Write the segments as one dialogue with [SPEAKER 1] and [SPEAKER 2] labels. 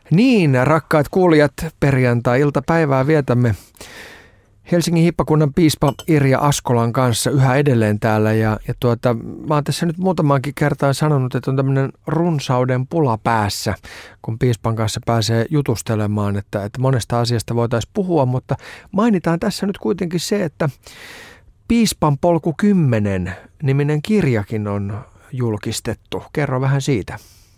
[SPEAKER 1] Niin, rakkaat kuulijat, perjantai-iltapäivää vietämme Helsingin hiippakunnan piispa Irja Askolan kanssa yhä edelleen täällä. Mä oon tässä nyt muutamaankin kertaan sanonut, että on tämmöinen runsauden pula päässä, kun piispan kanssa pääsee jutustelemaan, että monesta asiasta voitaisiin puhua, mutta mainitaan tässä nyt kuitenkin se, että Piispan polku 10 -niminen kirjakin on julkistettu. Kerro vähän siitä.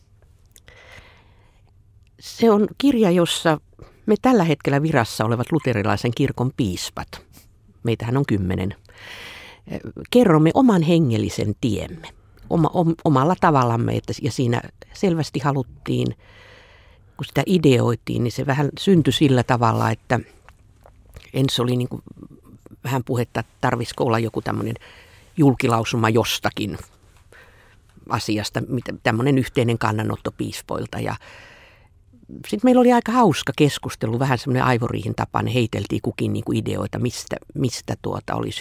[SPEAKER 2] Se on kirja, jossa me tällä hetkellä virassa olevat luterilaisen kirkon piispat, meitähän on 10, kerromme oman hengellisen tiemme omalla tavallamme. Ja siinä selvästi haluttiin, kun sitä ideoitiin, niin se vähän syntyi sillä tavalla, että ensin oli niin kuin vähän puhetta, että tarvitsiko olla joku tämmöinen julkilausuma jostakin asiasta, tämmöinen yhteinen kannanotto piispoilta. Ja sitten meillä oli aika hauska keskustelu, vähän semmoinen aivoriihin tapaan, heiteltiin kukin niin kuin ideoita, mistä olisi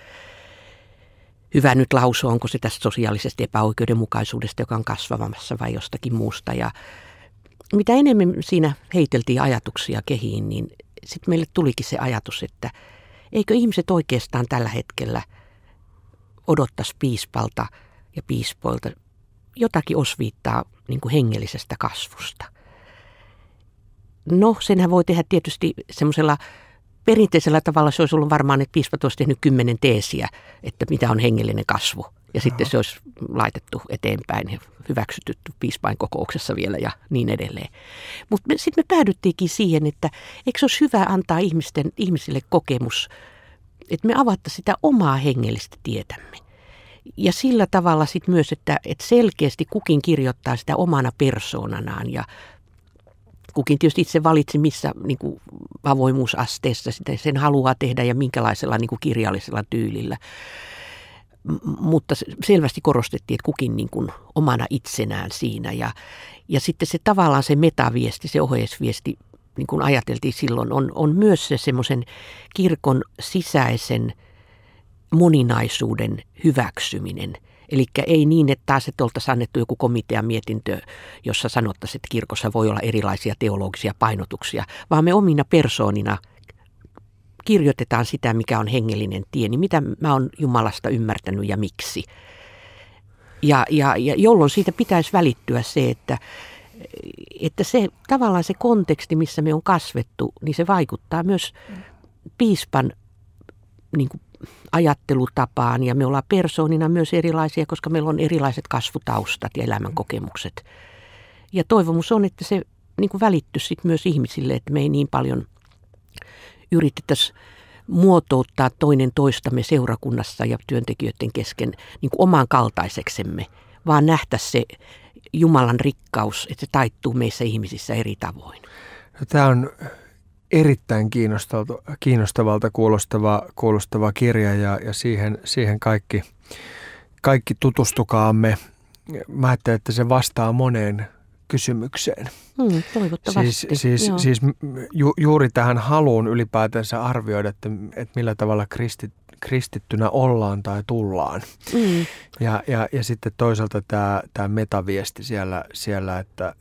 [SPEAKER 2] hyvä nyt lausua, onko se tästä sosiaalisesta epäoikeudenmukaisuudesta, joka on kasvavamassa vai jostakin muusta. Ja mitä enemmän siinä heiteltiin ajatuksia kehiin, niin sitten meille tulikin se ajatus, että eikö ihmiset oikeastaan tällä hetkellä odottaisi piispalta ja piispoilta jotakin osviittaa niin kuin hengellisestä kasvusta. No, senhän voi tehdä tietysti semmoisella perinteisellä tavalla. Se olisi ollut varmaan, että piispat olisi tehnyt 10 teesiä, että mitä on hengellinen kasvu. Ja sitten se olisi laitettu eteenpäin ja hyväksytty piispain kokouksessa vielä ja niin edelleen. Mutta sitten me päädyttiinkin siihen, että eikö se olisi hyvä antaa ihmisille kokemus, että me avattaisiin sitä omaa hengellistä tietämme. Ja sillä tavalla sitten myös, että selkeästi kukin kirjoittaa sitä omana persoonanaan ja kukin tietysti itse valitsi, missä niin kuin avoimuusasteessa sitä sen haluaa tehdä ja minkälaisella niin kuin kirjallisella tyylillä. Mutta selvästi korostettiin, että kukin niin kuin omana itsenään siinä. Ja sitten se tavallaan se metaviesti, se ohjeisviesti, niin kuin ajateltiin silloin, on myös se semmoisen kirkon sisäisen moninaisuuden hyväksyminen. Eli ei niin, että taas oltaisiin annettu joku komitean mietintö, jossa sanottaisiin, että kirkossa voi olla erilaisia teologisia painotuksia, vaan me omina persoonina kirjoitetaan sitä, mikä on hengellinen tie, niin mitä mä oon Jumalasta ymmärtänyt ja miksi. Ja jolloin siitä pitäisi välittyä se, että se tavallaan se konteksti, missä me on kasvettu, niin se vaikuttaa myös piispan niin kuin ajattelutapaan ja me ollaan persoonina myös erilaisia, koska meillä on erilaiset kasvutaustat ja elämänkokemukset. Ja toivomus on, että se niin kuin välittyisi sit myös ihmisille, että me ei niin paljon yritettäisiin muotouttaa toinen toistamme seurakunnassa ja työntekijöiden kesken niin kuin oman kaltaiseksemme, vaan nähtäisiin se Jumalan rikkaus, että se taittuu meissä ihmisissä eri tavoin.
[SPEAKER 1] Tämä on erittäin kiinnostavalta kuulostava kirja ja siihen kaikki tutustukaamme. Mä ajattelen, että se vastaa moneen kysymykseen.
[SPEAKER 2] Toivottavasti.
[SPEAKER 1] Siis juuri tähän haluun ylipäätänsä arvioida, että millä tavalla kristittynä ollaan tai tullaan. Ja sitten toisaalta tämä metaviesti siellä, että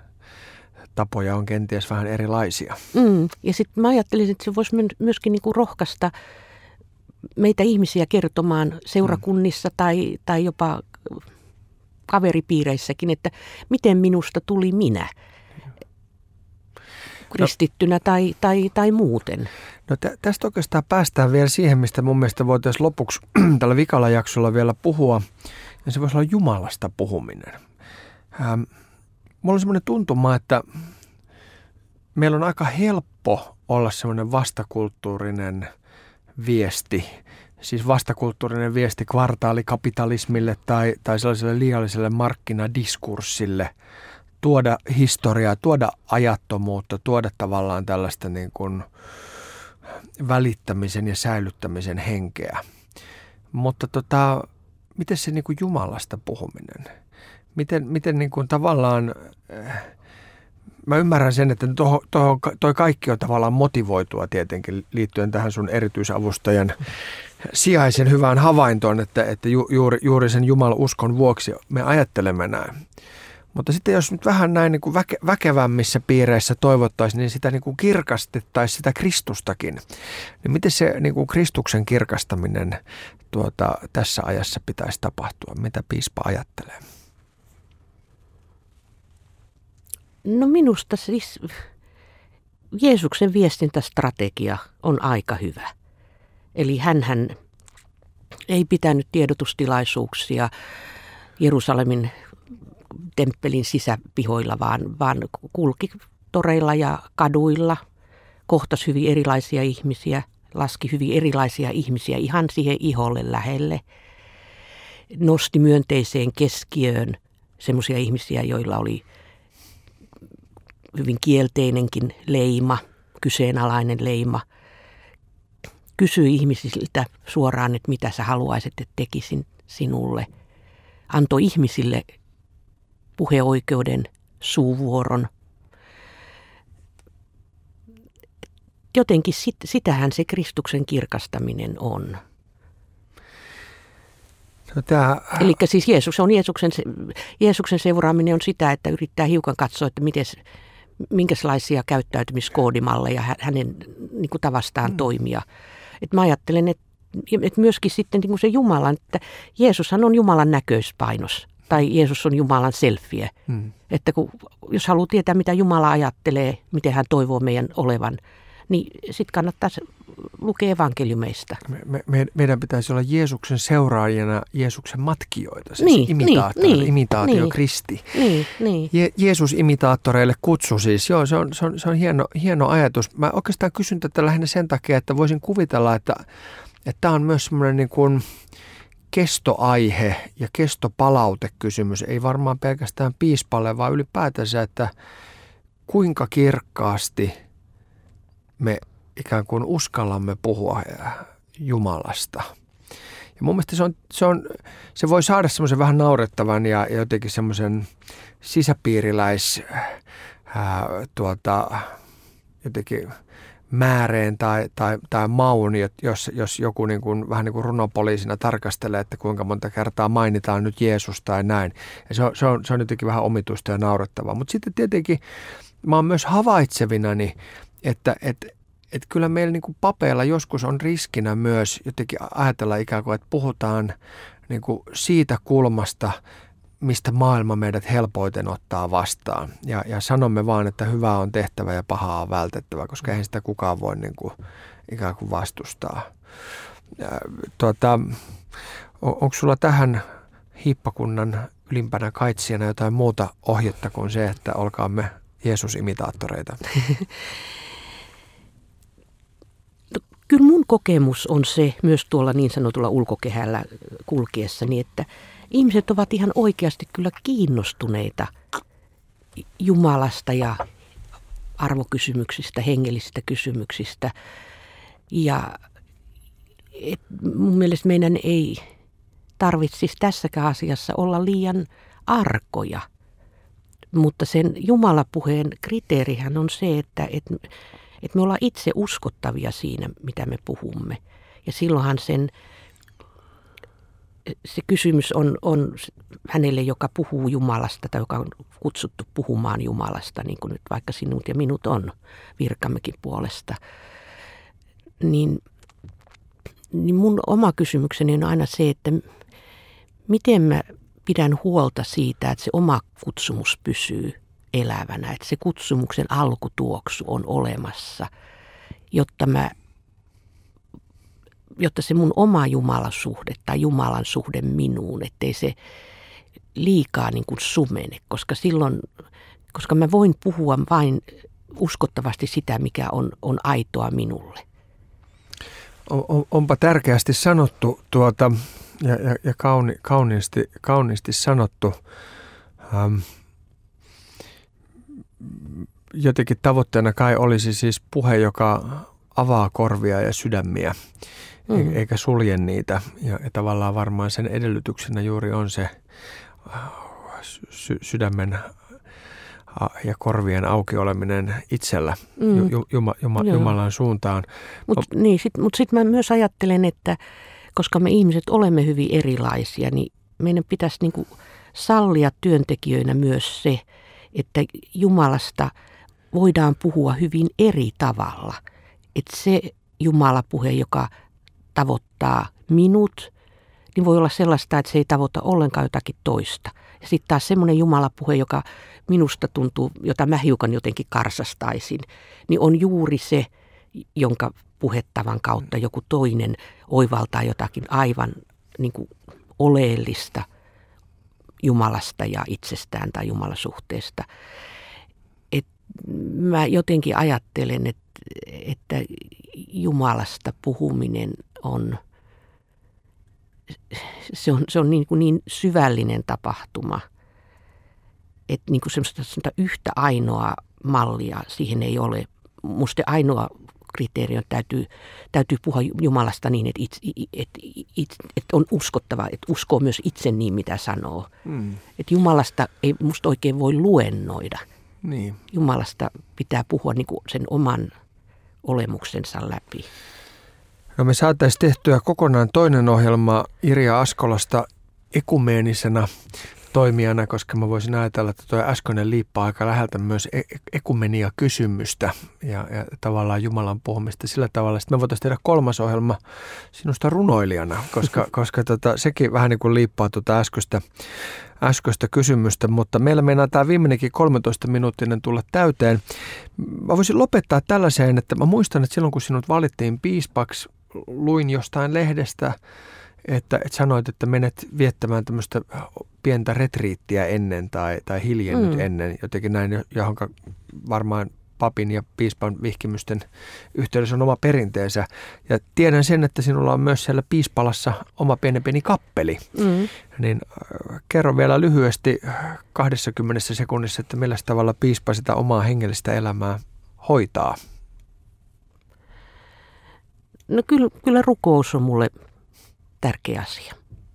[SPEAKER 1] tapoja on kenties vähän erilaisia.
[SPEAKER 2] Ja sitten mä ajattelisin, että se voisi myöskin niinku rohkaista meitä ihmisiä kertomaan seurakunnissa tai jopa kaveripiireissäkin, että miten minusta tuli minä kristittynä tai muuten.
[SPEAKER 1] No tästä oikeastaan päästään vielä siihen, mistä mun mielestä voitaisiin lopuksi tällä vikalla jaksolla vielä puhua, ja se voisi olla Jumalasta puhuminen. Mulla on semmoinen tuntuma, että meillä on aika helppo olla semmoinen vastakulttuurinen viesti, siis vastakulttuurinen viesti kvartaalikapitalismille tai sellaiselle liialliselle markkinadiskurssille, tuoda historiaa, tuoda ajattomuutta, tuoda tavallaan tällaista niin kuin välittämisen ja säilyttämisen henkeä. Mutta miten se niin kuin Jumalasta puhuminen? Miten niin kuin tavallaan, mä ymmärrän sen, että toi kaikki on tavallaan motivoitua tietenkin liittyen tähän sun erityisavustajan sijaisen hyvään havaintoon, että juuri sen Jumalan uskon vuoksi me ajattelemme näin. Mutta sitten jos nyt vähän näin niin kuin väkevämmissä piireissä toivottaisiin, niin sitä niin kuin kirkastettaisiin sitä Kristustakin. Niin miten se niin kuin Kristuksen kirkastaminen tässä ajassa pitäisi tapahtua? Mitä piispa ajattelee?
[SPEAKER 2] No minusta siis Jeesuksen viestintästrategia on aika hyvä. Eli hänhän ei pitänyt tiedotustilaisuuksia Jerusalemin temppelin sisäpihoilla, vaan kulki toreilla ja kaduilla, kohtasi hyvin erilaisia ihmisiä, laski hyvin erilaisia ihmisiä ihan siihen iholle lähelle, nosti myönteiseen keskiöön semmoisia ihmisiä, joilla oli hyvin kielteinenkin leima, kyseenalainen leima. Kysyi ihmisiltä suoraan, että mitä sä haluaisit, että tekisin sinulle. Antoi ihmisille puheoikeuden, suuvuoron. Jotenkin sitähän se Kristuksen kirkastaminen on. Eli siis Jeesuksen seuraaminen on sitä, että yrittää hiukan katsoa, että minkälaisia käyttäytymiskoodimalleja hänen niin kuin tavastaan toimia. Et mä ajattelen, että myöskin sitten niin kuin se Jumalan, että Jeesushan on Jumalan näköispainos. Tai Jeesus on Jumalan selfie. Että jos haluaa tietää, mitä Jumala ajattelee, miten hän toivoo meidän olevan, niin sitten kannattaa lukea evankeliumeista.
[SPEAKER 1] Meidän pitäisi olla Jeesuksen seuraajina Jeesuksen matkijoita, siis imitaatio Kristi.
[SPEAKER 2] Niin.
[SPEAKER 1] Jeesus-imitaattoreille kutsu siis, joo, se on hieno ajatus. Mä oikeastaan kysyn tätä lähinnä sen takia, että voisin kuvitella, että tämä on myös semmoinen niin kuin kestoaihe ja kestopalautekysymys, ei varmaan pelkästään piispalle, vaan ylipäätänsä, että kuinka kirkkaasti me ikään kuin uskallamme puhua Jumalasta. Ja mun mielestä se voi saada semmoisen vähän naurettavan ja jotenkin semmoisen jotenkin määreen tai maun, jos joku niin kuin, vähän niin kuin runopoliisina tarkastelee, että kuinka monta kertaa mainitaan nyt Jeesus tai näin. Ja se on jotenkin vähän omituista ja naurettavaa. Mutta sitten tietenkin mä oon myös havaitsevinani, että kyllä meillä niin kuin papeilla joskus on riskinä myös jotenkin ajatella ikään kuin, että puhutaan niin kuin siitä kulmasta, mistä maailma meidät helpoiten ottaa vastaan. Ja sanomme vaan, että hyvää on tehtävä ja pahaa on vältettävä, koska eihän sitä kukaan voi niin kuin, ikään kuin vastustaa. Onko sulla tähän hiippakunnan ylimpänä kaitsijana jotain muuta ohjetta kuin se, että olkaamme Jeesus-imitaattoreita?
[SPEAKER 2] Kyllä mun kokemus on se myös tuolla niin sanotulla ulkokehällä kulkiessani, että ihmiset ovat ihan oikeasti kyllä kiinnostuneita Jumalasta ja arvokysymyksistä, hengellisistä kysymyksistä. Ja mun mielestä meidän ei tarvitsisi tässäkään asiassa olla liian arkoja. Mutta sen Jumalapuheen kriteerihän on se, että me ollaan itse uskottavia siinä, mitä me puhumme. Ja silloinhan se kysymys on hänelle, joka puhuu Jumalasta tai joka on kutsuttu puhumaan Jumalasta, niin kuin nyt vaikka sinut ja minut on virkammekin puolesta. Niin mun oma kysymykseni on aina se, että miten mä pidän huolta siitä, että se oma kutsumus pysyy elävänä, että se kutsumuksen alkutuoksu on olemassa, jotta se mun oma Jumalasuhde tai Jumalan suhde minuun, ettei se liikaa niin kuin sumene, koska mä voin puhua vain uskottavasti sitä, mikä on aitoa minulle.
[SPEAKER 1] Onpa tärkeästi sanottu ja kauniisti sanottu. Jotenkin tavoitteena kai olisi siis puhe, joka avaa korvia ja sydämiä, eikä sulje niitä. Ja tavallaan varmaan sen edellytyksenä juuri on se sydämen ja korvien auki oleminen itsellä Jumalan suuntaan.
[SPEAKER 2] Mutta sitten mä myös ajattelen, että koska me ihmiset olemme hyvin erilaisia, niin meidän pitäisi niinku sallia työntekijöinä myös se, että Jumalasta voidaan puhua hyvin eri tavalla. Että se Jumalapuhe, joka tavoittaa minut, niin voi olla sellaista, että se ei tavoita ollenkaan jotakin toista. Ja sitten taas semmoinen Jumalapuhe, joka minusta tuntuu, jota mä hiukan jotenkin karsastaisin, niin on juuri se, jonka puhettavan kautta joku toinen oivaltaa jotakin aivan niin kuin oleellista Jumalasta ja itsestään tai Jumalasuhteesta. Et mä jotenkin ajattelen, että Jumalasta puhuminen on niin syvällinen tapahtuma, että niin kuin semmoista yhtä ainoa mallia siihen ei ole. Musta ainoa kriteeri on, täytyy puhua Jumalasta niin, että on uskottava, että uskoo myös itse niin, mitä sanoo. Että Jumalasta ei musta oikein voi luennoida.
[SPEAKER 1] Niin.
[SPEAKER 2] Jumalasta pitää puhua niin kuin sen oman olemuksensa läpi.
[SPEAKER 1] No me saataisiin tehtyä kokonaan toinen ohjelma Irja Askolasta ekumenisena toimijana, koska mä voisin ajatella, että tuo äskeinen liippaa aika läheltä myös ekumenia-kysymystä ja tavallaan Jumalan puhumista sillä tavalla. Sitten me voitaisiin tehdä kolmas ohjelma sinusta runoilijana, koska sekin vähän niin kuin liippaa tuota äskeistä kysymystä, mutta meillä meinaa tämä viimeinenkin 13-minuuttinen tulla täyteen. Mä voisin lopettaa tällaiseen, että mä muistan, että silloin kun sinut valittiin piispaksi, luin jostain lehdestä, että sanoit, että menet viettämään tämmöistä pientä retriittiä ennen tai hiljennyt ennen, jotenkin näin, johonka varmaan papin ja piispan vihkimysten yhteydessä on oma perinteensä. Ja tiedän sen, että sinulla on myös siellä Piispalassa oma pieni kappeli. Niin kerro vielä lyhyesti 20 sekunnissa, että millä tavalla piispa sitä omaa hengellistä elämää hoitaa.
[SPEAKER 2] No kyllä rukous on mulle tärkeä asia.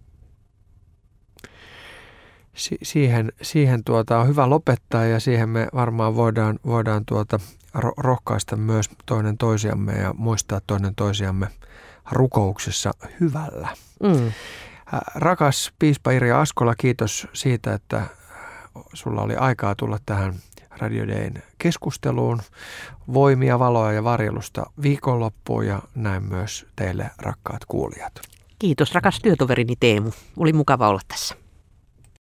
[SPEAKER 1] Siihen on hyvä lopettaa ja siihen me varmaan voidaan rohkaista myös toinen toisiamme ja muistaa toinen toisiamme rukouksessa hyvällä. Rakas piispa Irja Askola, kiitos siitä, että sulla oli aikaa tulla tähän Radio Dayn keskusteluun. Voimia, valoa ja varjelusta viikonloppuun ja näin myös teille rakkaat kuulijat.
[SPEAKER 2] Kiitos rakas työtoverini Teemu. Oli mukava olla tässä.